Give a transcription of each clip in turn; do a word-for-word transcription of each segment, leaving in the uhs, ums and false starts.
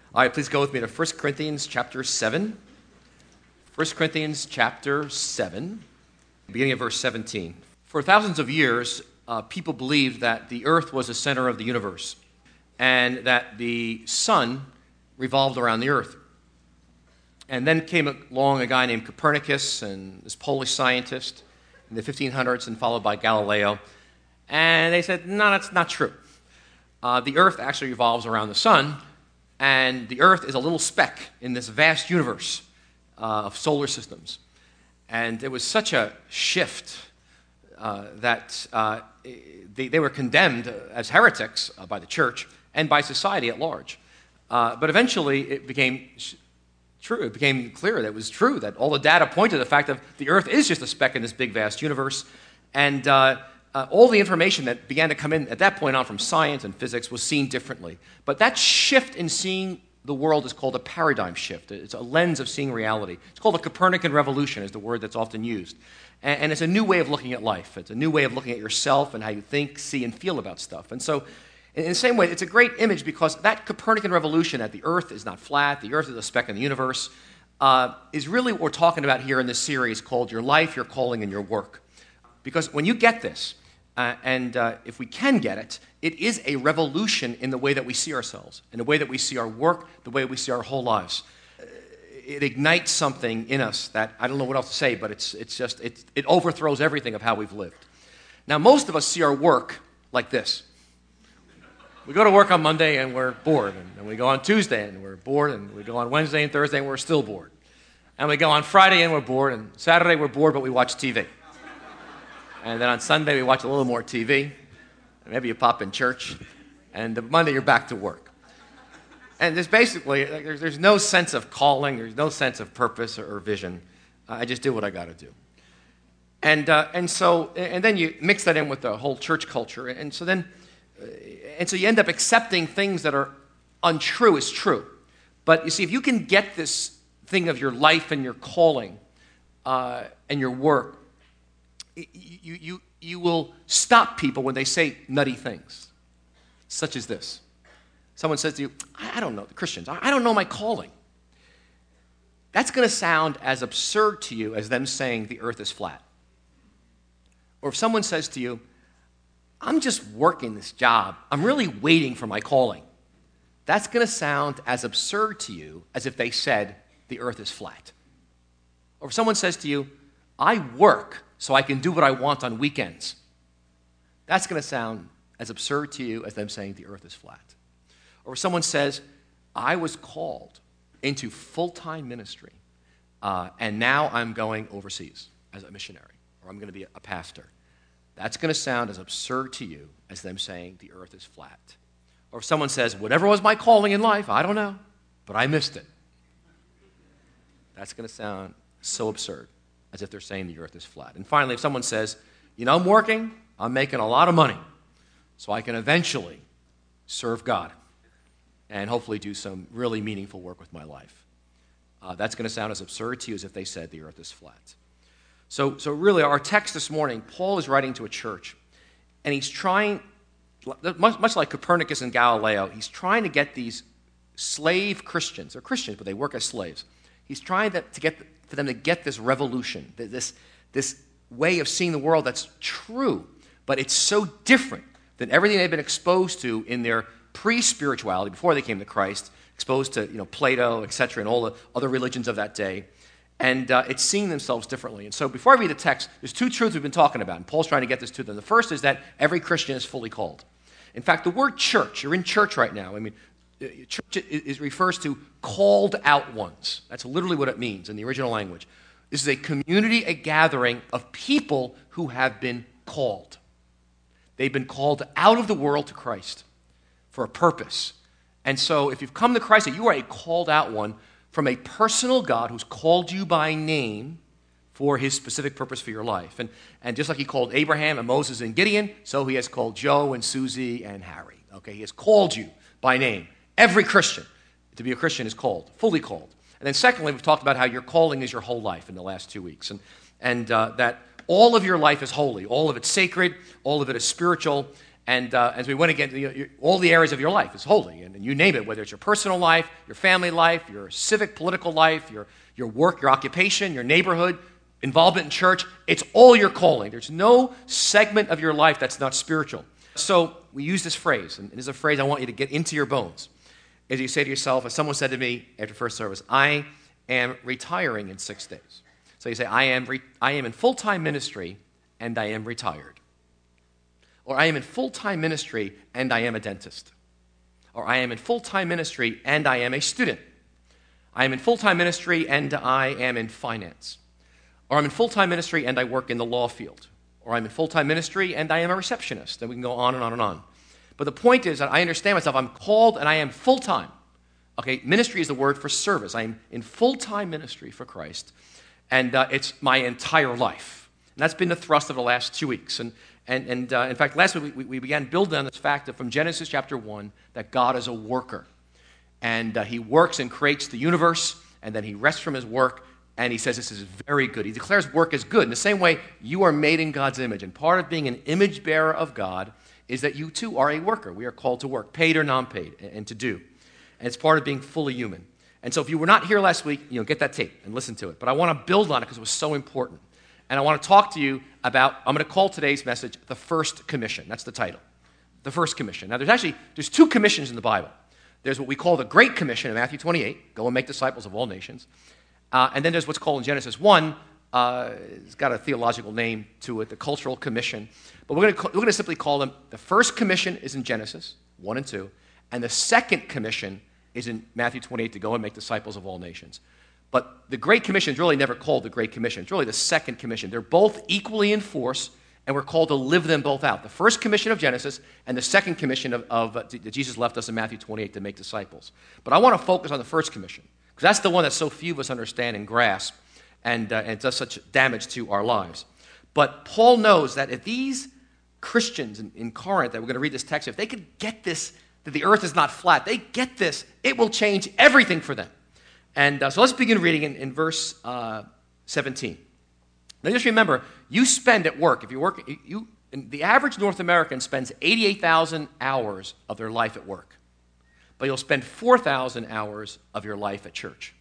All right, please go with me to First Corinthians chapter seven. First Corinthians chapter seven, beginning of verse seventeen. For thousands of years, uh, people believed that the earth was the center of the universe and that the sun revolved around the earth. And then came along a guy named Copernicus and this Polish scientist in the fifteen hundreds and followed by Galileo. And they said, no, that's not true. Uh, the earth actually revolves around the sun, and the earth is a little speck in this vast universe uh, of solar systems. And it was such a shift uh, that uh, they, they were condemned as heretics uh, by the church and by society at large. Uh, but eventually it became true. It became clear that it was true, that all the data pointed to the fact that the earth is just a speck in this big, vast universe. And uh, uh, all the information that began to come in at that point on from science and physics was seen differently. But that shift in seeing the world is called a paradigm shift. It's a lens of seeing reality. It's called a Copernican revolution, is the word that's often used. And, and it's a new way of looking at life. It's a new way of looking at yourself and how you think, see, and feel about stuff. And so in the same way, it's a great image because that Copernican revolution, that the earth is not flat, the earth is a speck in the universe, uh, is really what we're talking about here in this series called Your Life, Your Calling, and Your Work. Because when you get this, uh, and uh, if we can get it, it is a revolution in the way that we see ourselves, in the way that we see our work, the way we see our whole lives. It ignites something in us that, I don't know what else to say, but it's, it's just, it, it overthrows everything of how we've lived. Now, most of us see our work like this. We go to work on Monday and we're bored, and, and we go on Tuesday and we're bored, and we go on Wednesday and Thursday and we're still bored. And we go on Friday and we're bored, and Saturday we're bored but we watch T V. And then on Sunday we watch a little more T V, and maybe you pop in church, and the Monday you're back to work. And there's basically, there's, there's no sense of calling, there's no sense of purpose or, or vision. Uh, I just do what I got to do. And, uh, and so, and then you mix that in with the whole church culture, and so then, And so you end up accepting things that are untrue as true. But you see, if you can get this thing of your life and your calling uh, and your work, you, you, you will stop people when they say nutty things, such as this. Someone says to you, I don't know, the Christians, I don't know my calling. That's going to sound as absurd to you as them saying the earth is flat. Or if someone says to you, I'm just working this job. I'm really waiting for my calling. That's going to sound as absurd to you as if they said the earth is flat. Or if someone says to you, I work so I can do what I want on weekends. That's going to sound as absurd to you as them saying the earth is flat. Or if someone says, I was called into full-time ministry, uh, and now I'm going overseas as a missionary, or I'm going to be a pastor. That's going to sound as absurd to you as them saying the earth is flat. Or if someone says, whatever was my calling in life, I don't know, but I missed it. That's going to sound so absurd as if they're saying the earth is flat. And finally, if someone says, you know, I'm working, I'm making a lot of money, so I can eventually serve God and hopefully do some really meaningful work with my life. Uh, that's going to sound as absurd to you as if they said the earth is flat. So, so really, our text this morning, Paul is writing to a church, and he's trying, much, much like Copernicus and Galileo, he's trying to get these slave Christians, they're Christians, but they work as slaves. He's trying to, to get for them to get this revolution, this, this way of seeing the world that's true, but it's so different than everything they've been exposed to in their pre-spirituality, before they came to Christ, exposed to you know Plato, et cetera, and all the other religions of that day. And uh, it's seeing themselves differently. And so before I read the text, there's two truths we've been talking about, and Paul's trying to get this to them. The first is that every Christian is fully called. In fact, the word church, you're in church right now. I mean, church is, is, refers to called out ones. That's literally what it means in the original language. This is a community, a gathering of people who have been called. They've been called out of the world to Christ for a purpose. And so if you've come to Christ, you are a called out one from a personal God who's called you by name for his specific purpose for your life. And, and just like he called Abraham and Moses and Gideon, so he has called Joe and Susie and Harry. Okay, he has called you by name. Every Christian, to be a Christian, is called, fully called. And then secondly, we've talked about how your calling is your whole life in the last two weeks. And, and uh, that all of your life is holy. All of it's sacred. All of it is spiritual. And uh, as we went again, you know, all the areas of your life is holy, and, and you name it, whether it's your personal life, your family life, your civic, political life, your, your work, your occupation, your neighborhood, involvement in church. It's all your calling. There's no segment of your life that's not spiritual. So we use this phrase, and it's a phrase I want you to get into your bones. As you say to yourself, as someone said to me after first service, I am retiring in six days. So you say, I am, re- I am in full-time ministry, and I am retired. Or I am in full-time ministry, and I am a dentist. Or I am in full-time ministry, and I am a student. I am in full-time ministry, and I am in finance. Or I'm in full-time ministry, and I work in the law field. Or I'm in full-time ministry, and I am a receptionist. And we can go on and on and on. But the point is that I understand myself. I'm called, and I am full-time. Okay, ministry is the word for service. I am in full-time ministry for Christ, and uh, it's my entire life. And that's been the thrust of the last two weeks. And And, and uh, in fact, last week we, we began building on this fact that from Genesis chapter one, that God is a worker. And uh, he works and creates the universe, and then he rests from his work, and he says this is very good. He declares work is good. In the same way, you are made in God's image. And part of being an image bearer of God is that you too are a worker. We are called to work, paid or non-paid, and, and to do. And it's part of being fully human. And so if you were not here last week, you know, get that tape and listen to it. But I want to build on it because it was so important. And I want to talk to you about, I'm going to call today's message, the First Commission. That's the title. The First Commission. Now, there's actually, there's two commissions in the Bible. There's what we call the Great Commission in Matthew twenty-eight, go and make disciples of all nations. Uh, and then there's what's called in Genesis one, uh, it's got a theological name to it, the Cultural Commission. But we're going to, we're going to simply call them, the First Commission is in Genesis one and two, and the Second Commission is in Matthew twenty-eight, to go and make disciples of all nations. But the Great Commission is really never called the Great Commission. It's really the Second Commission. They're both equally in force, and we're called to live them both out. The First Commission of Genesis and the Second Commission of, of uh, that Jesus left us in Matthew twenty-eight to make disciples. But I want to focus on the First Commission, because that's the one that so few of us understand and grasp, and, uh, and it does such damage to our lives. But Paul knows that if these Christians in, in Corinth, that we're going to read this text, if they could get this, that the earth is not flat, they get this, it will change everything for them. And uh, so let's begin reading in, in verse uh, seventeen. Now just remember, you spend at work, if you work, you, the average North American spends eighty-eight thousand hours of their life at work. But you'll spend four thousand hours of your life at church.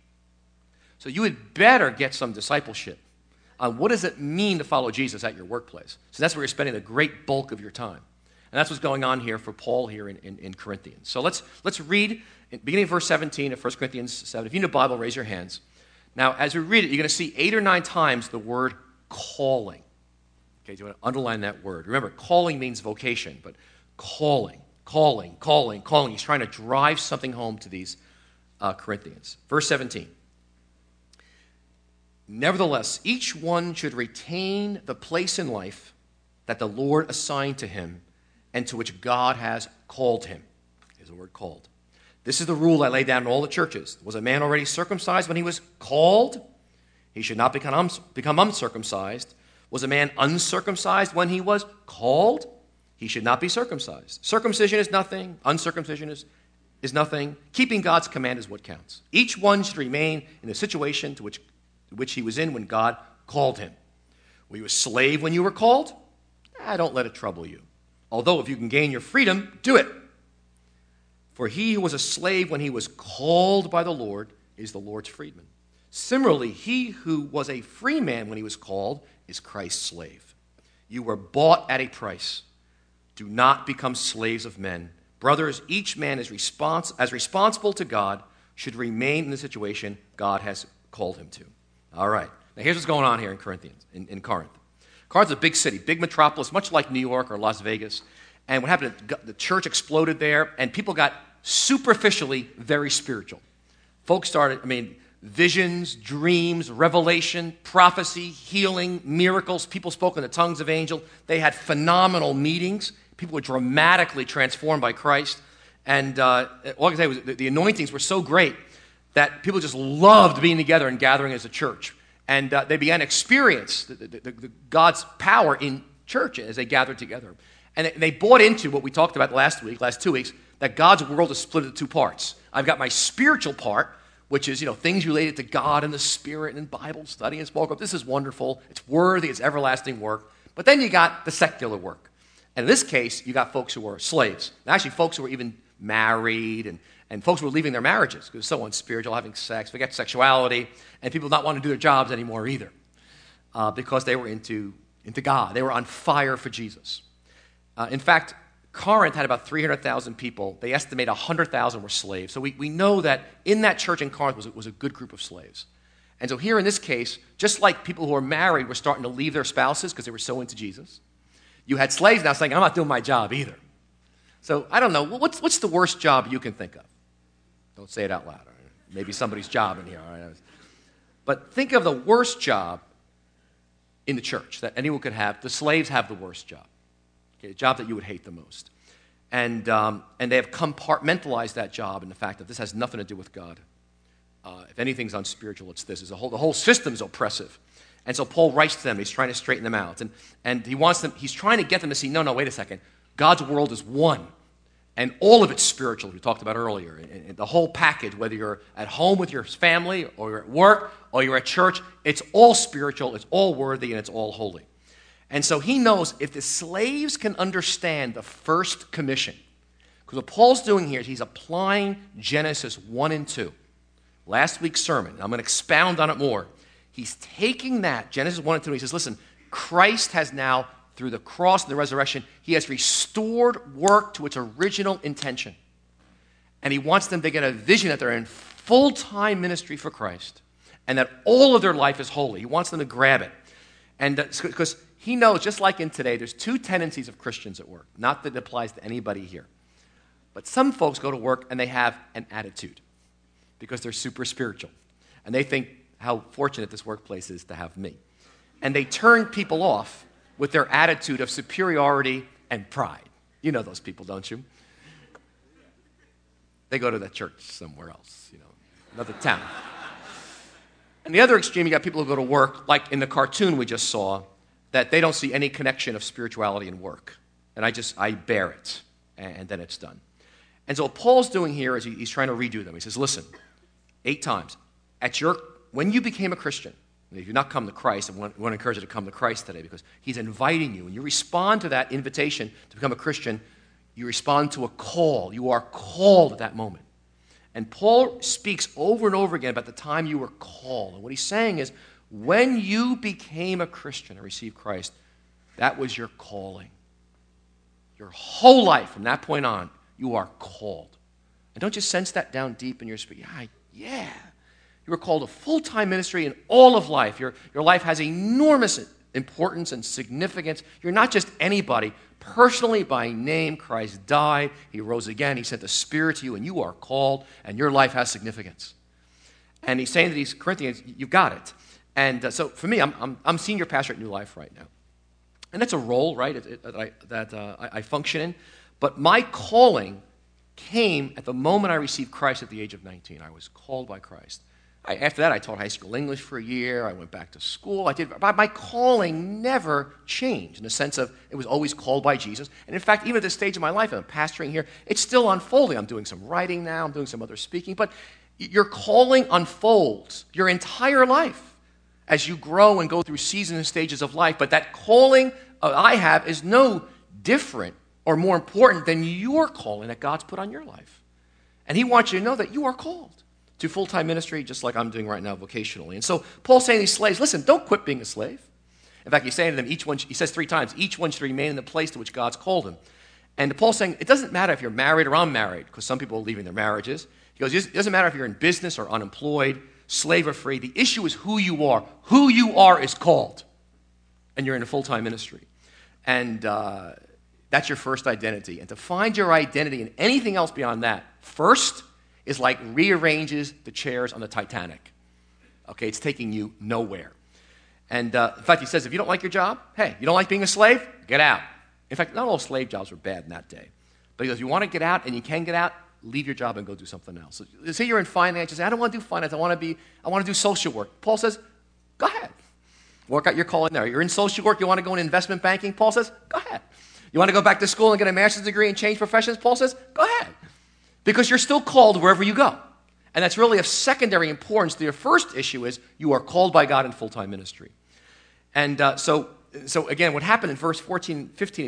So you had better get some discipleship on what does it mean to follow Jesus at your workplace. So that's where you're spending the great bulk of your time. And that's what's going on here for Paul here in, in, in Corinthians. So let's, let's read, beginning of verse seventeen of First Corinthians seven. If you need a Bible, raise your hands. Now, as we read it, you're going to see eight or nine times the word calling. Okay, do you want to underline that word? Remember, calling means vocation, but calling, calling, calling, calling. He's trying to drive something home to these uh, Corinthians. Verse seventeen. Nevertheless, each one should retain the place in life that the Lord assigned to him and to which God has called him. There's the word called. This is the rule I lay down in all the churches. Was a man already circumcised when he was called? He should not become, um, become uncircumcised. Was a man uncircumcised when he was called? He should not be circumcised. Circumcision is nothing. Uncircumcision is, is nothing. Keeping God's command is what counts. Each one should remain in the situation to which, to which he was in when God called him. Were you a slave when you were called? Ah, don't let it trouble you. Although if you can gain your freedom, do it. For he who was a slave when he was called by the Lord is the Lord's freedman. Similarly, he who was a free man when he was called is Christ's slave. You were bought at a price. Do not become slaves of men. Brothers, each man is respons- as responsible to God should remain in the situation God has called him to. All right. Now here's what's going on here in Corinthians, in, in Corinth. Corinth's a big city, big metropolis, much like New York or Las Vegas. And what happened, the church exploded there, and people got superficially very spiritual. Folks started, I mean, visions, dreams, revelation, prophecy, healing, miracles. People spoke in the tongues of angels. They had phenomenal meetings. People were dramatically transformed by Christ. And uh, all I can say was the, the anointings were so great that people just loved being together and gathering as a church. And uh, they began to experience the, the, the, the God's power in church as they gathered together. And they, they bought into what we talked about last week, last two weeks, that God's world is split into two parts. I've got my spiritual part, which is, you know, things related to God and the Spirit and Bible study and small group. This is wonderful. It's worthy. It's everlasting work. But then you got the secular work. And in this case, you got folks who were slaves. And actually, folks who were even married, and, and folks who were leaving their marriages because so unspiritual, having sex, forget sexuality, and people not wanting to do their jobs anymore either uh, because they were into, into God. They were on fire for Jesus. Uh, in fact, Corinth had about three hundred thousand people. They estimate one hundred thousand were slaves. So we, we know that in that church in Corinth was, was a good group of slaves. And so here in this case, just like people who are married were starting to leave their spouses because they were so into Jesus, you had slaves now saying, I'm not doing my job either. So I don't know, what's, what's the worst job you can think of? Don't say it out loud. Right? Maybe somebody's job in here. All right? But think of the worst job in the church that anyone could have. The slaves have the worst job. Okay, a job that you would hate the most. And, um, and they have compartmentalized that job in the fact that this has nothing to do with God. Uh, if anything's unspiritual, it's this. It's a whole, the whole system's oppressive. And so Paul writes to them. He's trying to straighten them out. And, and he wants them, he's trying to get them to see, no, no, wait a second. God's world is one. And all of it's spiritual, we talked about earlier. And, and the whole package, whether you're at home with your family, or you're at work, or you're at church, it's all spiritual, it's all worthy, and it's all holy. And so he knows if the slaves can understand the first commission, because what Paul's doing here is he's applying Genesis one and two. Last week's sermon, I'm going to expound on it more. He's taking that, Genesis one and two, and he says, listen, Christ has now, through the cross and the resurrection, he has restored work to its original intention. And he wants them to get a vision that they're in full-time ministry for Christ and that all of their life is holy. He wants them to grab it. And because he knows, just like in today, there's two tendencies of Christians at work. Not that it applies to anybody here. But some folks go to work and they have an attitude because they're super spiritual. And they think how fortunate this workplace is to have me. And they turn people off with their attitude of superiority and pride. You know those people, don't you? They go to the church somewhere else, you know, another town. And the other extreme, you got people who go to work, like in the cartoon we just saw, that they don't see any connection of spirituality and work. And I just, I bear it, and then it's done. And so what Paul's doing here is he, he's trying to redo them. He says, listen, eight times, at your, when you became a Christian, if you've not come to Christ, I want, I want to encourage you to come to Christ today because he's inviting you. And you respond to that invitation to become a Christian, you respond to a call. You are called at that moment. And Paul speaks over and over again about the time you were called. And what he's saying is, when you became a Christian and received Christ, that was your calling. Your whole life from that point on, you are called. And don't you sense that down deep in your spirit? Yeah, yeah. You were called a full-time ministry in all of life. Your, your life has enormous importance and significance. You're not just anybody. Personally, by name, Christ died. He rose again. He sent the Spirit to you, and you are called, and your life has significance. And he's saying to these Corinthians, you've got it. And uh, so for me, I'm, I'm, I'm senior pastor at New Life right now. And that's a role, right, it, it, that, I, that uh, I, I function in. But my calling came at the moment I received Christ at the age of nineteen. I was called by Christ. I, after that, I taught high school English for a year. I went back to school. I did, but my calling never changed in the sense of it was always called by Jesus. And in fact, even at this stage of my life, I'm pastoring here, it's still unfolding. I'm doing some writing now. I'm doing some other speaking. But your calling unfolds your entire life as you grow and go through seasons and stages of life. But that calling uh, I have is no different or more important than your calling that God's put on your life. And he wants you to know that you are called to full-time ministry, just like I'm doing right now vocationally. And so Paul's saying to these slaves, listen, don't quit being a slave. In fact, he's saying to them, each one, he says three times, each one should remain in the place to which God's called him. And Paul's saying, it doesn't matter if you're married or unmarried, because some people are leaving their marriages. He goes, it doesn't matter if you're in business or unemployed, slave or free. The issue is who you are. Who you are is called. And you're in a full-time ministry. And uh, that's your first identity. And to find your identity in anything else beyond that, first, is like rearranges the chairs on the Titanic. Okay, it's taking you nowhere. And uh, in fact, he says, if you don't like your job, hey, you don't like being a slave? Get out. In fact, not all slave jobs were bad in that day. But he goes, you want to get out and you can get out, leave your job and go do something else. So, say you're in finance, you say, I don't want to do finance, I want to be, I want to do social work. Paul says, go ahead. Work out your calling there. You're in social work, you want to go into investment banking? Paul says, go ahead. You want to go back to school and get a master's degree and change professions? Paul says, go ahead. Because you're still called wherever you go. And that's really of secondary importance. The first issue is you are called by God in full-time ministry. And uh, so, so again, what happened in verse fourteen, fifteen, if you look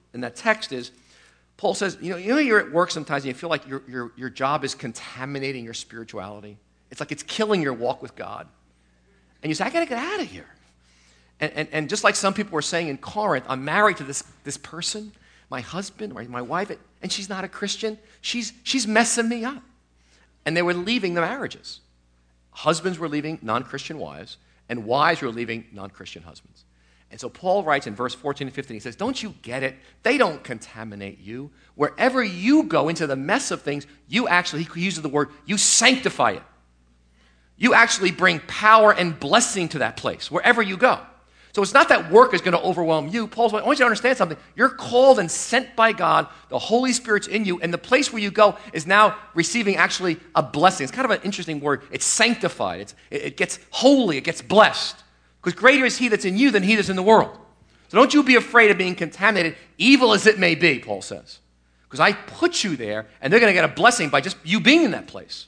in that text is, Paul says, you know, you know you're at work sometimes and you feel like your, your, your job is contaminating your spirituality. It's like it's killing your walk with God. And you say, I got to get out of here. And, and, and just like some people were saying in Corinth, I'm married to this, this person, my husband or my wife, and she's not a Christian. She's, she's messing me up. And they were leaving the marriages. Husbands were leaving non-Christian wives, and wives were leaving non-Christian husbands. And so Paul writes in verse fourteen and fifteen, he says, don't you get it? They don't contaminate you. Wherever you go into the mess of things, you actually, he uses the word, you sanctify it. You actually bring power and blessing to that place, wherever you go. So it's not that work is going to overwhelm you. Paul's like, I want you to understand something. You're called and sent by God. The Holy Spirit's in you, and the place where you go is now receiving actually a blessing. It's kind of an interesting word. It's sanctified. It's, it gets holy. It gets blessed. Because greater is he that's in you than he that's in the world. So don't you be afraid of being contaminated, evil as it may be, Paul says. Because I put you there, and they're going to get a blessing by just you being in that place.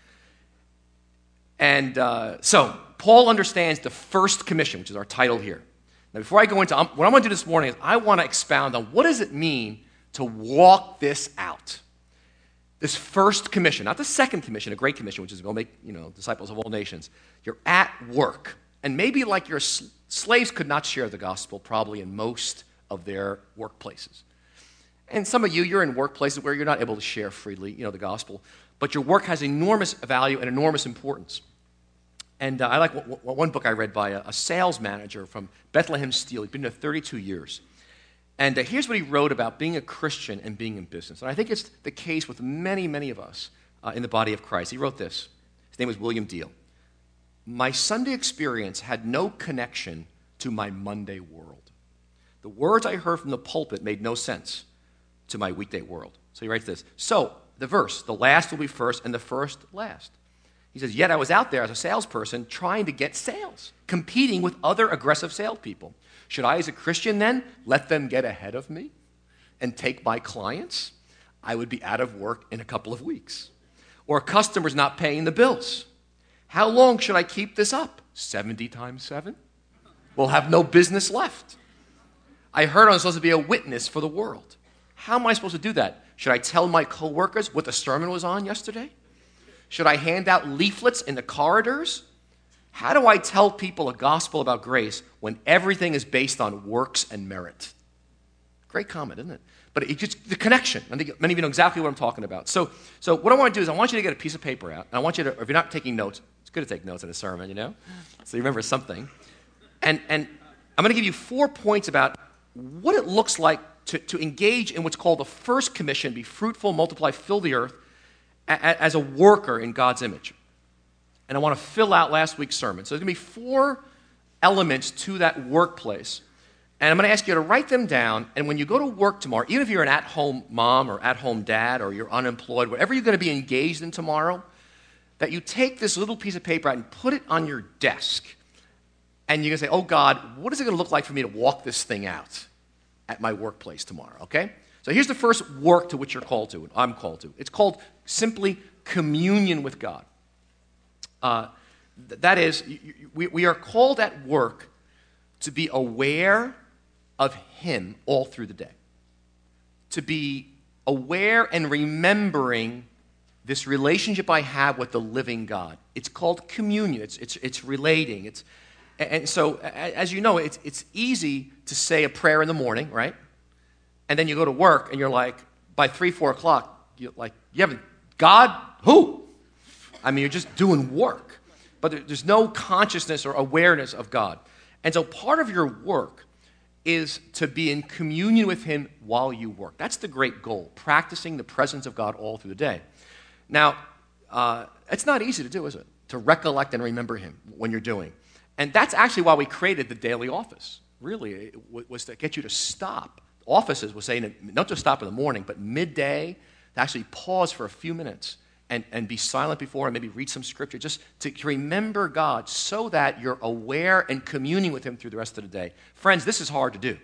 And uh, so Paul understands the first commission, which is our title here. Now, before I go into um, what I'm going to do this morning is I want to expound on what does it mean to walk this out. This first commission, not the second commission, a great commission, which is go make you know disciples of all nations. You're at work. And maybe like your sl- slaves could not share the gospel probably in most of their workplaces. And some of you, you're in workplaces where you're not able to share freely, you know, the gospel. But your work has enormous value and enormous importance. And uh, I like w- w- one book I read by a, a sales manager from Bethlehem Steel. He'd been there thirty-two years. And uh, here's what he wrote about being a Christian and being in business. And I think it's the case with many, many of us uh, in the body of Christ. He wrote this. His name was William Deal. My Sunday experience had no connection to my Monday world. The words I heard from the pulpit made no sense to my weekday world. So he writes this. So, the verse, the last will be first and the first last. He says, yet I was out there as a salesperson trying to get sales, competing with other aggressive salespeople. Should I, as a Christian then, let them get ahead of me and take my clients? I would be out of work in a couple of weeks. Or customers not paying the bills. How long should I keep this up? seventy times seven? We'll have no business left. I heard I'm supposed to be a witness for the world. How am I supposed to do that? Should I tell my coworkers what the sermon was on yesterday? Should I hand out leaflets in the corridors? How do I tell people a gospel about grace when everything is based on works and merit? Great comment, isn't it? But it gets the connection. I think many of you know exactly what I'm talking about. So, so what I want to do is I want you to get a piece of paper out, and I want you to, if you're not taking notes, it's good to take notes in a sermon, you know, so you remember something. And and I'm going to give you four points about what it looks like to, to engage in what's called the first commission: be fruitful, multiply, fill the earth, a, a, as a worker in God's image. And I want to fill out last week's sermon. So there's going to be four elements to that workplace. And I'm going to ask you to write them down, and when you go to work tomorrow, even if you're an at-home mom or at-home dad or you're unemployed, whatever you're going to be engaged in tomorrow, that you take this little piece of paper out and put it on your desk, and you're going to say, oh, God, what is it going to look like for me to walk this thing out at my workplace tomorrow, okay? So here's the first work to which you're called to, and I'm called to. It's called simply communion with God. Uh, th- that is, we, we are called at work to be aware of Him all through the day. To be aware and remembering this relationship I have with the living God. It's called communion. It's, it's, it's relating. It's, and so, as you know, it's, it's easy to say a prayer in the morning, right? And then you go to work and you're like, by three, four o'clock, you're like, you haven't, God, who? I mean, you're just doing work. But there, there's no consciousness or awareness of God. And so part of your work is to be in communion with Him while you work. That's the great goal, practicing the presence of God all through the day. Now, uh, it's not easy to do, is it? To recollect and remember Him when you're doing. And that's actually why we created the daily office. Really, it w- was to get you to stop. Offices were saying not just stop in the morning, but midday, to actually pause for a few minutes and, and be silent before and maybe read some scripture, just to, to remember God so that you're aware and communing with Him through the rest of the day. Friends, this is hard to do.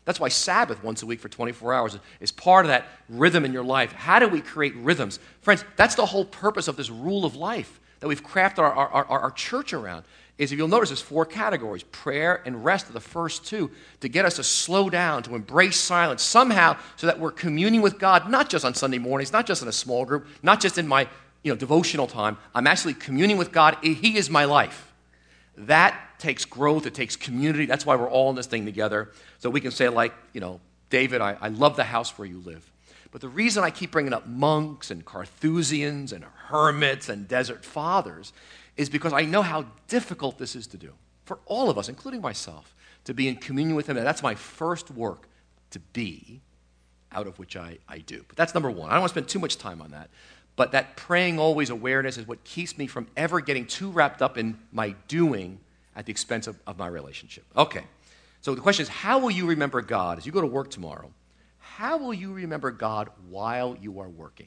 That's why Sabbath once a week for twenty-four hours is part of that rhythm in your life. How do we create rhythms? Friends, that's the whole purpose of this rule of life that we've crafted our, our, our, our church around. Is if you'll notice, there's four categories. Prayer and rest are the first two, to get us to slow down, to embrace silence somehow so that we're communing with God, not just on Sunday mornings, not just in a small group, not just in my you know, devotional time. I'm actually communing with God. He is my life. That takes growth. It takes community. That's why we're all in this thing together. So we can say like, you know, David, I, I love the house where you live. But the reason I keep bringing up monks and Carthusians and hermits and desert fathers is because I know how difficult this is to do for all of us, including myself, to be in communion with him. And that's my first work, to be, out of which I, I do. But that's number one. I don't want to spend too much time on that. But that praying always awareness is what keeps me from ever getting too wrapped up in my doing at the expense of, of my relationship. Okay, so the question is, how will you remember God as you go to work tomorrow? How will you remember God while you are working?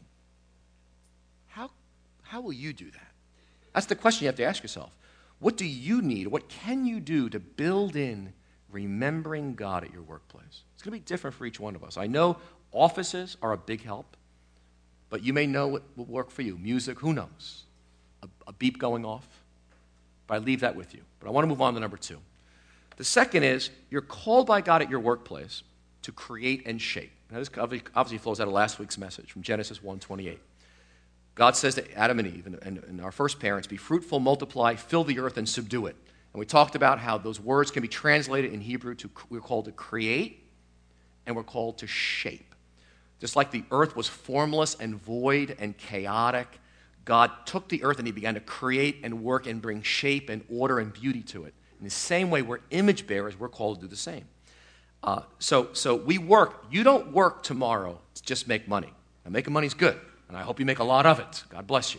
How, how will you do that? That's the question you have to ask yourself. What do you need? What can you do to build in remembering God at your workplace? It's going to be different for each one of us. I know offices are a big help, but you may know what will work for you. Music, who knows? A, a beep going off. But I leave that with you. But I want to move on to number two. The second is, you're called by God at your workplace to create and shape. Now, this obviously flows out of last week's message from Genesis one twenty-eight. God says to Adam and Eve and, and, and our first parents, be fruitful, multiply, fill the earth, and subdue it. And we talked about how those words can be translated in Hebrew to, we're called to create, and we're called to shape. Just like the earth was formless and void and chaotic, God took the earth and he began to create and work and bring shape and order and beauty to it. In the same way, we're image bearers, we're called to do the same. Uh, so, so we work. You don't work tomorrow to just make money. Now, making money is good. And I hope you make a lot of it. God bless you.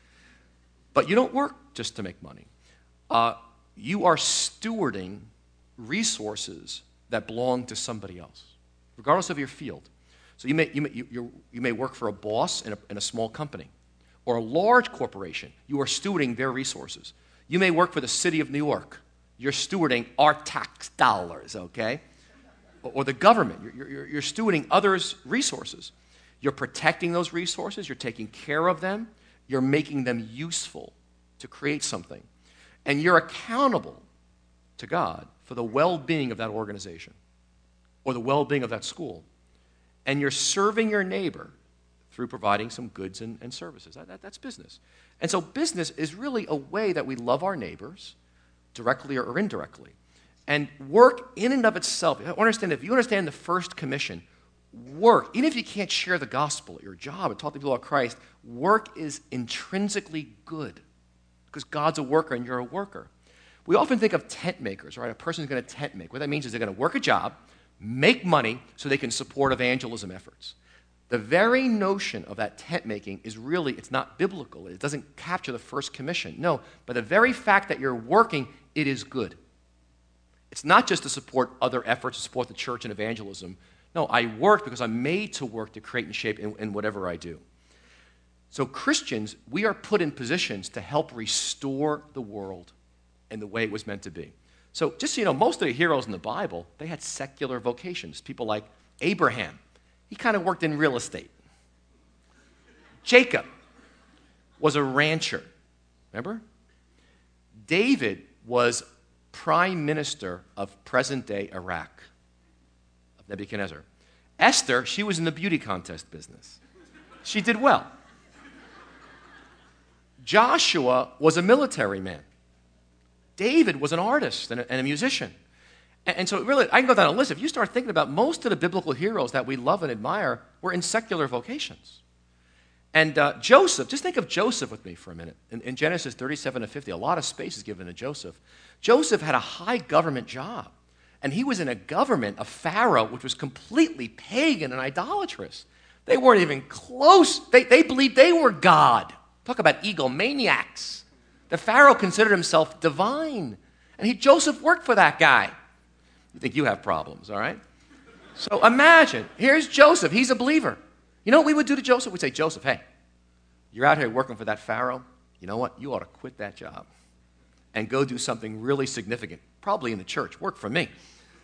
But you don't work just to make money. Uh, you are stewarding resources that belong to somebody else, regardless of your field. So you may, you may, you, you may work for a boss in a, in a small company or a large corporation. You are stewarding their resources. You may work for the city of New York. You're stewarding our tax dollars, okay? Or, or the government. You're, you're, you're stewarding others' resources. You're protecting those resources. You're taking care of them. You're making them useful to create something. And you're accountable to God for the well-being of that organization or the well-being of that school. And you're serving your neighbor through providing some goods and, and services. That, that, that's business. And so business is really a way that we love our neighbors, directly or, or indirectly. And work in and of itself, understand, if you understand the first commission, work, even if you can't share the gospel at your job and talk to people about Christ, work is intrinsically good because God's a worker and you're a worker. We often think of tent makers, right? A person's going to tent make. What that means is they're going to work a job, make money so they can support evangelism efforts. The very notion of that tent making is really, it's not biblical. It doesn't capture the first commission. No, but the very fact that you're working, it is good. It's not just to support other efforts, to support the church and evangelism. No, I work because I'm made to work to create and shape in, in whatever I do. So Christians, we are put in positions to help restore the world in the way it was meant to be. So just so you know, most of the heroes in the Bible, they had secular vocations. People like Abraham, he kind of worked in real estate. Jacob was a rancher, remember? David was prime minister of present-day Iraq. Nebuchadnezzar. Esther, she was in the beauty contest business. She did well. Joshua was a military man. David was an artist and a, and a musician. And, and so really, I can go down a list. If you start thinking about most of the biblical heroes that we love and admire were in secular vocations. And uh, Joseph, just think of Joseph with me for a minute. In, in Genesis thirty-seven to fifty, a lot of space is given to Joseph. Joseph had a high government job. And he was in a government, a Pharaoh, which was completely pagan and idolatrous. They weren't even close. They, they believed they were God. Talk about egomaniacs. The Pharaoh considered himself divine. And he, Joseph worked for that guy. You think you have problems, all right? So imagine, here's Joseph. He's a believer. You know what we would do to Joseph? We'd say, Joseph, hey, you're out here working for that Pharaoh. You know what? You ought to quit that job and go do something really significant, probably in the church. Work for me.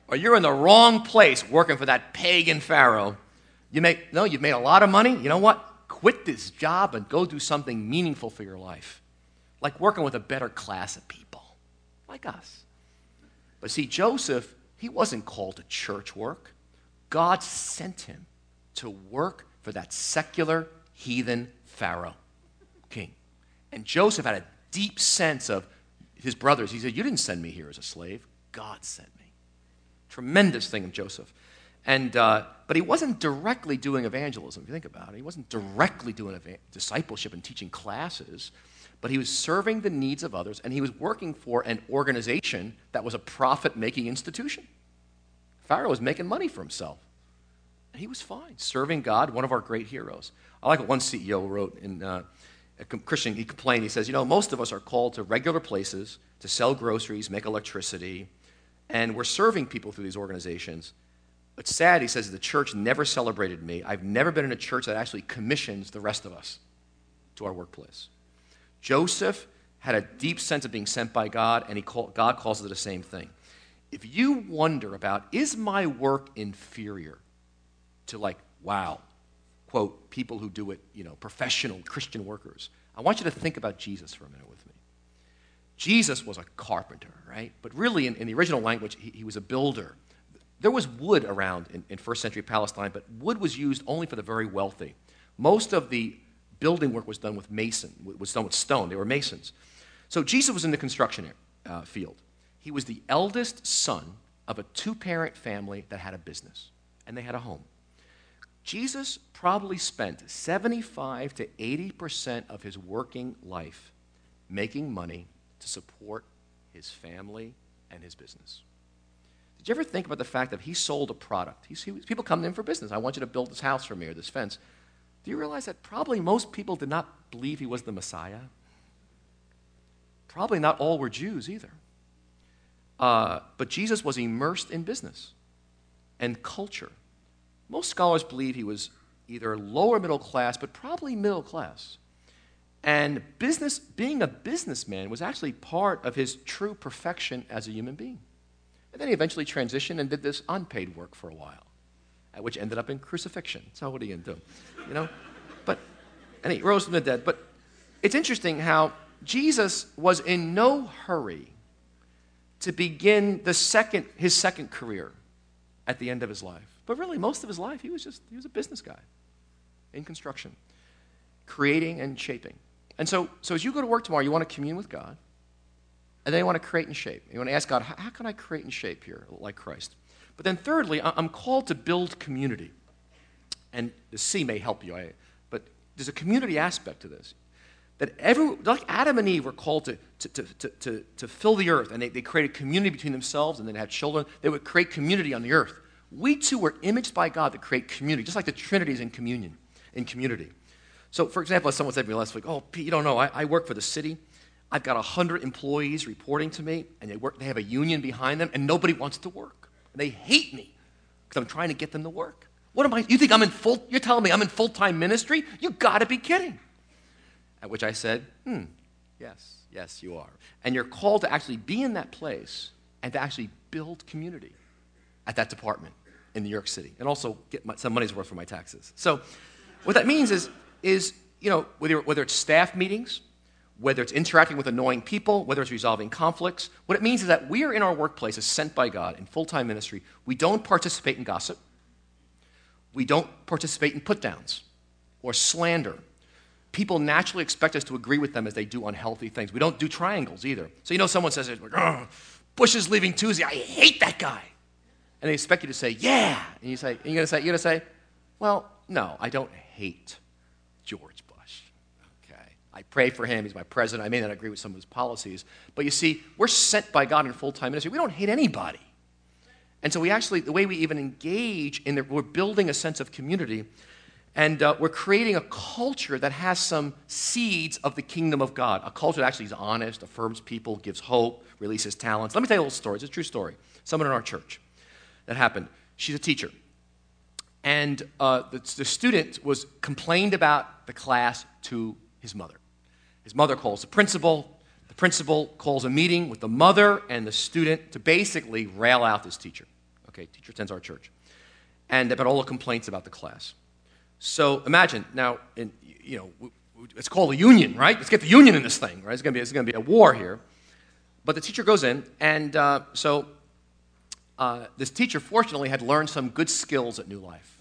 or you're in the wrong place working for that pagan Pharaoh. You make, no, you've made a lot of money. You know what? Quit this job and go do something meaningful for your life. Like working with a better class of people, like us. But see, Joseph, he wasn't called to church work. God sent him to work for that secular, heathen Pharaoh king. And Joseph had a deep sense of his brothers. He said, you didn't send me here as a slave. God sent me. Tremendous thing of Joseph. And, uh, but he wasn't directly doing evangelism, if you think about it. He wasn't directly doing eva- discipleship and teaching classes, but he was serving the needs of others, and he was working for an organization that was a profit-making institution. Pharaoh was making money for himself. And he was fine, serving God, one of our great heroes. I like what one C E O wrote in uh, a Christian, he complained, he says, you know, most of us are called to regular places to sell groceries, make electricity, and we're serving people through these organizations. It's sad, he says, the church never celebrated me. I've never been in a church that actually commissions the rest of us to our workplace. Joseph had a deep sense of being sent by God, and he call, God calls it the same thing. If you wonder about, is my work inferior to like, wow, quote, people who do it, you know, professional Christian workers, I want you to think about Jesus for a minute with me. Jesus was a carpenter, right? But really, in, in the original language, he, he was a builder. There was wood around in, in first century Palestine, but wood was used only for the very wealthy. Most of the building work was done with mason, was done with stone. They were masons. So Jesus was in the construction uh, field. He was the eldest son of a two-parent family that had a business, and they had a home. Jesus probably spent seventy-five to eighty percent of his working life making money to support his family and his business. Did you ever think about the fact that he sold a product? He, he, people come to him for business. I want you to build this house for me or this fence. Do you realize that probably most people did not believe he was the Messiah? Probably not all were Jews either. Uh, but Jesus was immersed in business and culture. Most scholars believe he was either lower middle class, but probably middle class. And business, being a businessman was actually part of his true perfection as a human being. And then he eventually transitioned and did this unpaid work for a while, which ended up in crucifixion. So what are you going to do? You know? But, and he rose from the dead. But it's interesting how Jesus was in no hurry to begin the second, his second career at the end of his life. But really, most of his life, he was just, he was a business guy in construction, creating and shaping. And so, so as you go to work tomorrow, you want to commune with God, and then you want to create and shape. You want to ask God, how, how can I create and shape here like Christ? But then thirdly, I'm called to build community. And the C may help you, I, but there's a community aspect to this. That every, like Adam and Eve were called to, to, to, to, to fill the earth, and they, they created community between themselves, and then had children. They would create community on the earth. We too were imaged by God to create community, just like the Trinity is in communion, in community. So, for example, as someone said to me last week, oh, Pete, you don't know, I, I work for the city. I've got one hundred employees reporting to me, and they work. They have a union behind them, and nobody wants to work. And they hate me because I'm trying to get them to work. What am I? You think I'm in full? You're telling me I'm in full-time ministry? You got to be kidding. At which I said, hmm, yes, yes, you are. And you're called to actually be in that place and to actually build community at that department in New York City, and also get my, some money's worth for my taxes. So, what that means is, is you know, whether whether it's staff meetings, whether it's interacting with annoying people, whether it's resolving conflicts, what it means is that we are in our workplaces sent by God in full-time ministry. We don't participate in gossip. We don't participate in put-downs or slander. People naturally expect us to agree with them as they do unhealthy things. We don't do triangles either. So you know someone says, like, Bush is leaving Tuesday. I hate that guy. And they expect you to say, yeah. And you say, and you're going to say, you're going to say, well, no, I don't hate George Bush. Okay. I pray for him. He's my president. I may not agree with some of his policies. But you see, we're sent by God in full-time ministry. We don't hate anybody. And so we actually, the way we even engage in it, we're building a sense of community. And uh, we're creating a culture that has some seeds of the kingdom of God. A culture that actually is honest, affirms people, gives hope, releases talents. Let me tell you a little story. It's a true story. Someone in our church that happened. She's a teacher. And uh, the, the student was complained about the class to his mother. His mother calls the principal. The principal calls a meeting with the mother and the student to basically rail out this teacher. Okay, teacher attends our church. And about all the complaints about the class. So imagine, now, in, you know, it's called a union, right? Let's get the union in this thing, right? It's going to be, it's going to be a war here. But the teacher goes in, and uh, so uh, this teacher, fortunately, had learned some good skills at New Life.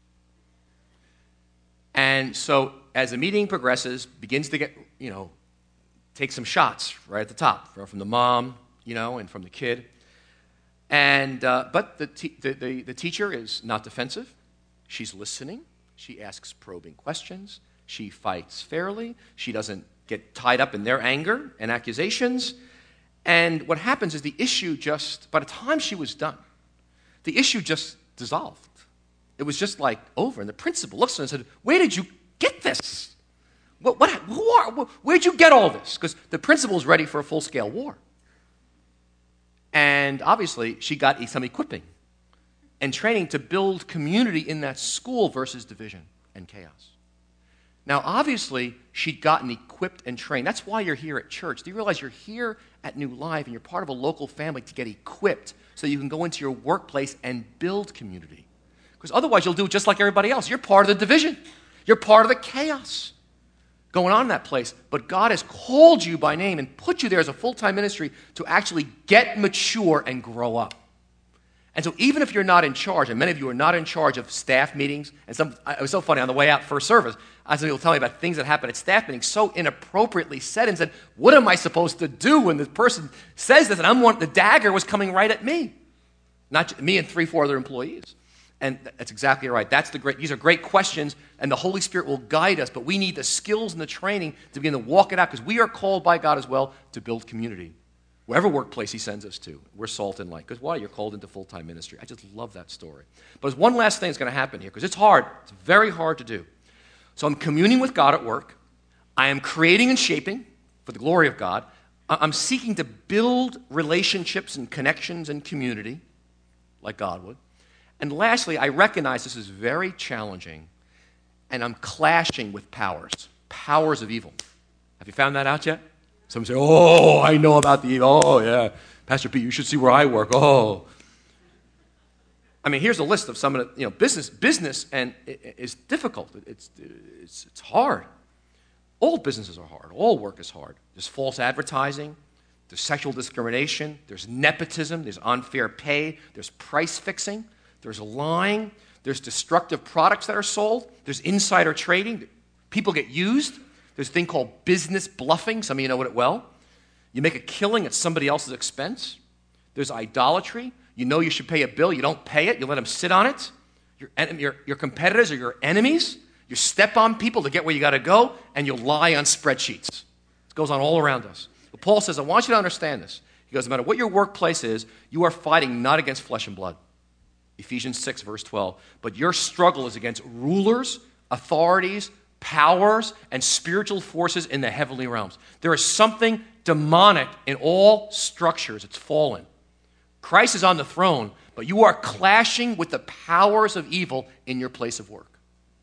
And so as the meeting progresses, begins to get, you know, take some shots right at the top from the mom, you know, and from the kid. And uh, but the, te- the, the the teacher is not defensive. She's listening. She asks probing questions. She fights fairly. She doesn't get tied up in their anger and accusations. And what happens is the issue just, by the time she was done, the issue just dissolved. It was just like over. And the principal looks at her and said, "Where did you get this? What? what who are? Where'd you get all this?" Because the principal is ready for a full-scale war. And obviously, she got some equipping and training to build community in that school versus division and chaos. Now, obviously, she'd gotten equipped and trained. That's why you're here at church. Do you realize you're here at New Life and you're part of a local family to get equipped so you can go into your workplace and build community? Because otherwise, you'll do just like everybody else. You're part of the division. You're part of the chaos going on in that place, but God has called you by name and put you there as a full-time ministry to actually get mature and grow up. And so even if you're not in charge, and many of you are not in charge of staff meetings, and some, it was so funny, on the way out first service, I had some people tell me about things that happen at staff meetings so inappropriately said and said, what am I supposed to do when the person says this? And I'm one, the dagger was coming right at me, not just, me and three, four other employees. And that's exactly right. That's the great. These are great questions, and the Holy Spirit will guide us. But we need the skills and the training to begin to walk it out, because we are called by God as well to build community. Wherever workplace He sends us to, we're salt and light. Because why? You're called into full-time ministry. I just love that story. But there's one last thing that's going to happen here, because it's hard. It's very hard to do. So I'm communing with God at work. I am creating and shaping for the glory of God. I'm seeking to build relationships and connections and community, like God would. And lastly, I recognize this is very challenging, and I'm clashing with powers, powers of evil. Have you found that out yet? Some say, oh, I know about the evil. Oh, yeah. Pastor Pete, you should see where I work. Oh. I mean, here's a list of some of the, you know, business. Business and is difficult. It's, it's, it's hard. All businesses are hard. All work is hard. There's false advertising. There's sexual discrimination. There's nepotism. There's unfair pay. There's price fixing. There's lying. There's destructive products that are sold. There's insider trading. People get used. There's a thing called business bluffing. Some of you know it well. You make a killing at somebody else's expense. There's idolatry. You know you should pay a bill. You don't pay it. You let them sit on it. Your, your, your competitors are your enemies. You step on people to get where you got to go, and you lie on spreadsheets. It goes on all around us. But Paul says, I want you to understand this. He goes, no matter what your workplace is, you are fighting not against flesh and blood. Ephesians six, verse twelve. But your struggle is against rulers, authorities, powers, and spiritual forces in the heavenly realms. There is something demonic in all structures. It's fallen. Christ is on the throne, but you are clashing with the powers of evil in your place of work.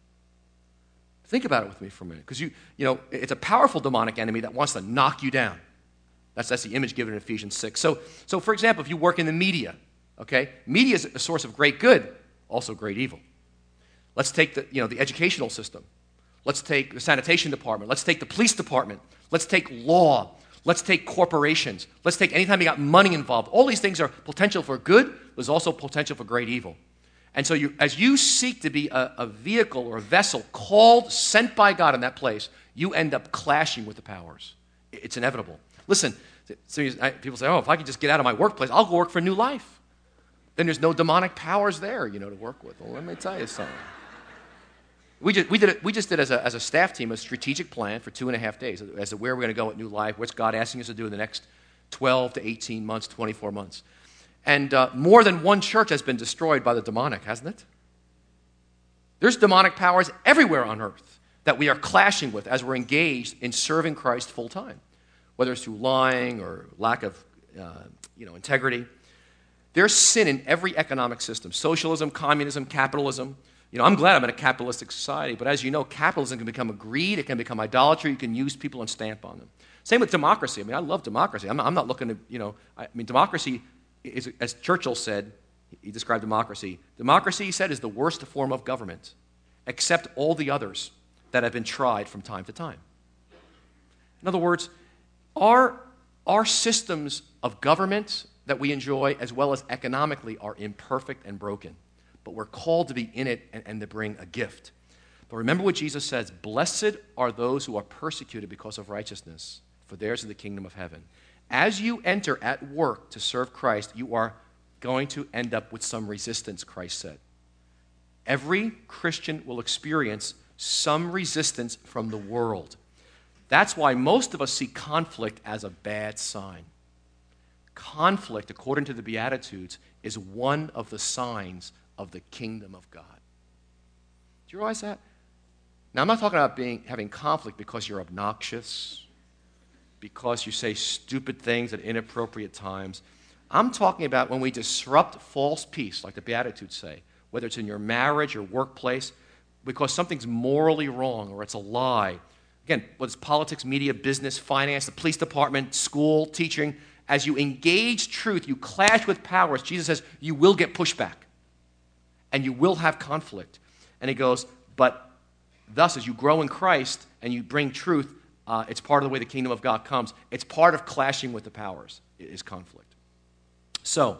Think about it with me for a minute, because you, you know, it's a powerful demonic enemy that wants to knock you down. That's, that's the image given in Ephesians six. So, so, for example, if you work in the media, okay, media is a source of great good, also great evil. Let's take the, you know, the educational system. Let's take the sanitation department. Let's take the police department. Let's take law. Let's take corporations. Let's take anytime you got money involved. All these things are potential for good. There's also potential for great evil. And so you, as you seek to be a, a vehicle or a vessel called, sent by God in that place, you end up clashing with the powers. It's inevitable. Listen, so you, I, people say, oh, if I could just get out of my workplace, I'll go work for New Life. Then there's no demonic powers there, you know, to work with. Well, let me tell you something. We just, we did it, we just did as a, as a staff team a strategic plan for two and a half days as to where we're going to go at New Life, what's God asking us to do in the next twelve to eighteen months, twenty-four months. And uh, more than one church has been destroyed by the demonic, hasn't it? There's demonic powers everywhere on earth that we are clashing with as we're engaged in serving Christ full time, whether it's through lying or lack of uh, you know, integrity. There's sin in every economic system, socialism, communism, capitalism. You know, I'm glad I'm in a capitalistic society, but as you know, capitalism can become a greed, it can become idolatry, you can use people and stamp on them. Same with democracy. I mean, I love democracy. I'm not, I'm not looking to, you know, I mean, democracy is, as Churchill said, He described democracy. Democracy, he said, is the worst form of government, except all the others that have been tried from time to time. In other words, our, our systems of government that we enjoy, as well as economically, are imperfect and broken. But we're called to be in it and, and to bring a gift. But remember what Jesus says, blessed are those who are persecuted because of righteousness, for theirs is the kingdom of heaven. As you enter at work to serve Christ, you are going to end up with some resistance, Christ said. Every Christian will experience some resistance from the world. That's why most of us see conflict as a bad sign. Conflict, according to the Beatitudes, is one of the signs of the kingdom of God. Do you realize that? Now, I'm not talking about being having conflict because you're obnoxious, because you say stupid things at inappropriate times. I'm talking about when we disrupt false peace, like the Beatitudes say, whether it's in your marriage or workplace, because something's morally wrong or it's a lie. Again, whether it's politics, media, business, finance, the police department, school, teaching, as you engage truth, you clash with powers. Jesus says you will get pushback and you will have conflict. And he goes, but thus, as you grow in Christ and you bring truth, uh, it's part of the way the kingdom of God comes. It's part of clashing with the powers, is conflict. So,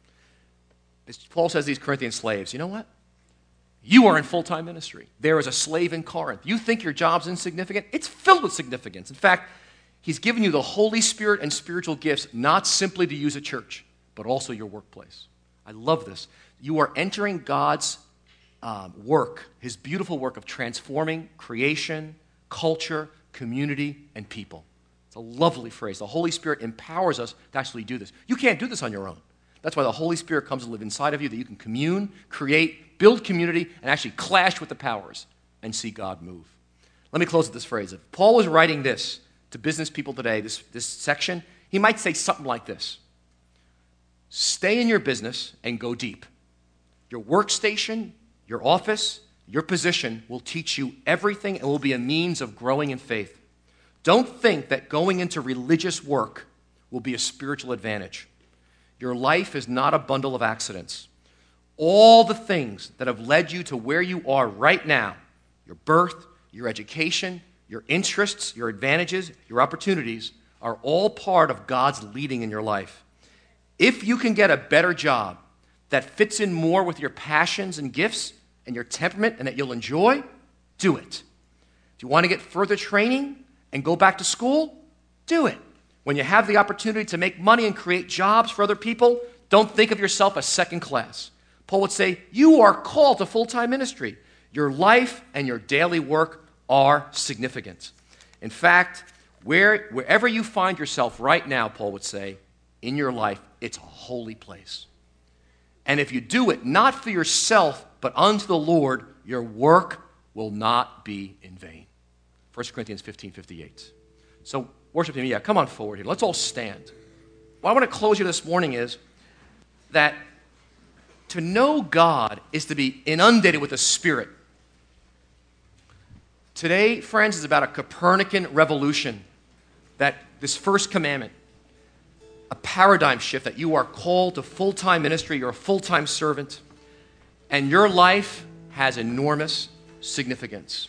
as Paul says to these Corinthian slaves, you know what? You are in full-time ministry. There is a slave in Corinth. You think your job's insignificant? It's filled with significance. In fact, he's given you the Holy Spirit and spiritual gifts, not simply to use at church, but also your workplace. I love this. You are entering God's um, work, his beautiful work of transforming creation, culture, community, and people. It's a lovely phrase. The Holy Spirit empowers us to actually do this. You can't do this on your own. That's why the Holy Spirit comes to live inside of you, that you can commune, create, build community, and actually clash with the powers and see God move. Let me close with this phrase. If Paul was writing this to business people today, this, this section, he might say something like this. Stay in your business and go deep. Your workstation, your office, your position will teach you everything and will be a means of growing in faith. Don't think that going into religious work will be a spiritual advantage. Your life is not a bundle of accidents. All the things that have led you to where you are right now, your birth, your education, your interests, your advantages, your opportunities, are all part of God's leading in your life. If you can get a better job that fits in more with your passions and gifts and your temperament and that you'll enjoy, do it. If you want to get further training and go back to school, do it. When you have the opportunity to make money and create jobs for other people, don't think of yourself as second class. Paul would say, you are called to full-time ministry. Your life and your daily work are significant. In fact, where, wherever you find yourself right now, Paul would say, in your life, it's a holy place. And if you do it not for yourself, but unto the Lord, your work will not be in vain. First Corinthians fifteen fifty-eight. So, worship team, yeah, come on forward here. Let's all stand. What I want to close you this morning is that to know God is to be inundated with the Spirit. Today, friends, is about a Copernican revolution, that this first commandment, a paradigm shift that you are called to full-time ministry, you're a full-time servant, and your life has enormous significance.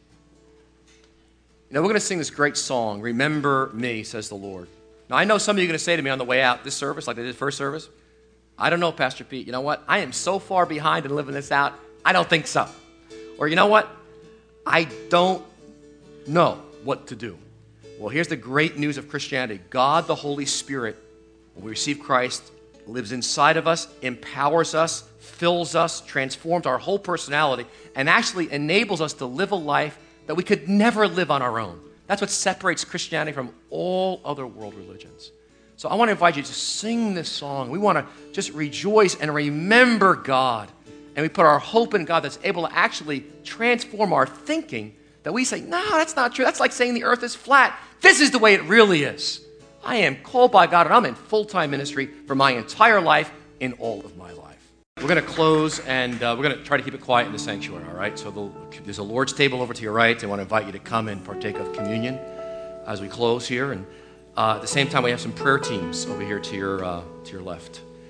You know, we're going to sing this great song, Remember Me, says the Lord. Now, I know some of you are going to say to me on the way out this service, like they did first service, I don't know, Pastor Pete, you know what? I am so far behind in living this out, I don't think so. Or you know what? I don't know what to do. Well, here's the great news of Christianity. God, the Holy Spirit, when we receive Christ, lives inside of us, empowers us, fills us, transforms our whole personality, and actually enables us to live a life that we could never live on our own. That's what separates Christianity from all other world religions. So I want to invite you to sing this song. We want to just rejoice and remember God. And we put our hope in God that's able to actually transform our thinking, that we say, no, that's not true. That's like saying the earth is flat. This is the way it really is. I am called by God, and I'm in full-time ministry for my entire life in all of my life. We're going to close, and uh, we're going to try to keep it quiet in the sanctuary, all right? So the, there's a Lord's table over to your right. I want to invite you to come and partake of communion as we close here. And uh, at the same time, we have some prayer teams over here to your, uh, to your left.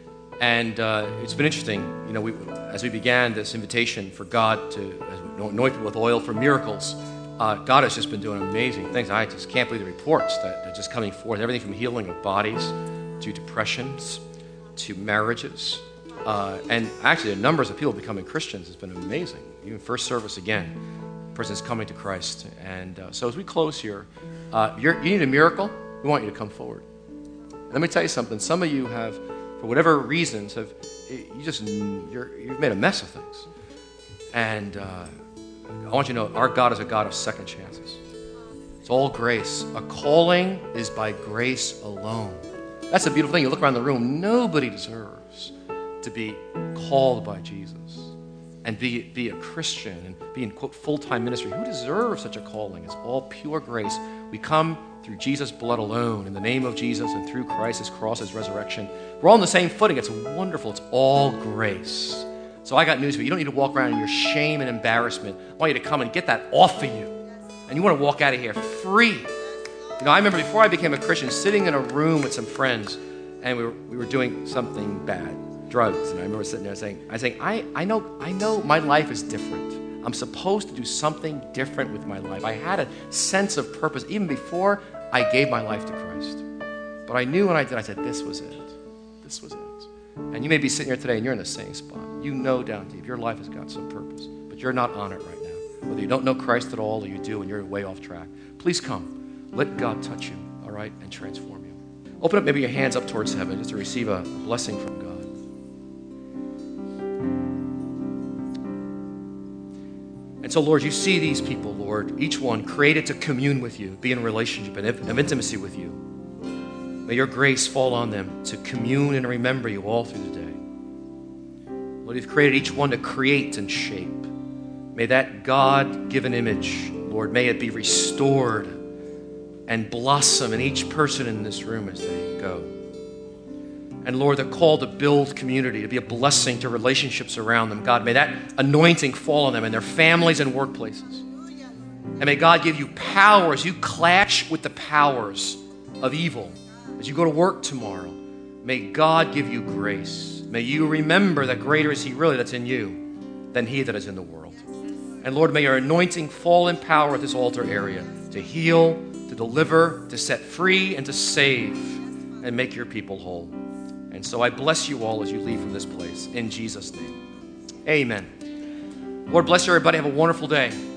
And uh, it's been interesting, you know, we, as we began this invitation for God to anoint people with oil for miracles, uh, God has just been doing amazing things. I just can't believe the reports that are just coming forth. Everything from healing of bodies to depressions to marriages. Uh, and actually, the numbers of people becoming Christians has been amazing. Even first service again, the person's coming to Christ. And uh, so as we close here, uh, you're, you need a miracle, we want you to come forward. Let me tell you something. Some of you have, for whatever reasons, have you just you're, you've made a mess of things. And uh, I want you to know our God is a God of second chances. It's all grace. A calling is by grace alone. That's the beautiful thing. You look around the room, nobody deserves to be called by Jesus and be, be a Christian and be in, quote, full-time ministry. Who deserves such a calling? It's all pure grace. We come through Jesus' blood alone, in the name of Jesus and through Christ's cross, his resurrection. We're all on the same footing. It's wonderful. It's all grace. So I got news for you. You don't need to walk around in your shame and embarrassment. I want you to come and get that off of you. And you want to walk out of here free. You know, I remember before I became a Christian, sitting in a room with some friends, and we were, we were doing something bad, drugs. And I remember sitting there saying, I saying, I, I know, I know my life is different. I'm supposed to do something different with my life. I had a sense of purpose even before I gave my life to Christ. But I knew when I did, I said, this was it. This was it. And you may be sitting here today and you're in the same spot. You know down deep your life has got some purpose, but you're not on it right now. Whether you don't know Christ at all or you do and you're way off track, please come. Let God touch you, all right, and transform you. Open up maybe your hands up towards heaven just to receive a blessing from God. And so, Lord, you see these people, Lord, each one created to commune with you, be in a relationship and of intimacy with you. May your grace fall on them to commune and remember you all through the day. Lord, you've created each one to create and shape. May that God-given image, Lord, may it be restored and blossom in each person in this room as they go. And Lord, they're called to build community, to be a blessing to relationships around them. God, may that anointing fall on them and their families and workplaces. And may God give you power as you clash with the powers of evil. As you go to work tomorrow, may God give you grace. May you remember that greater is he really that's in you than he that is in the world. And Lord, may your anointing fall in power at this altar area to heal, to deliver, to set free, and to save, and make your people whole. And so I bless you all as you leave from this place. In Jesus' name, amen. Lord bless you, everybody. Have a wonderful day.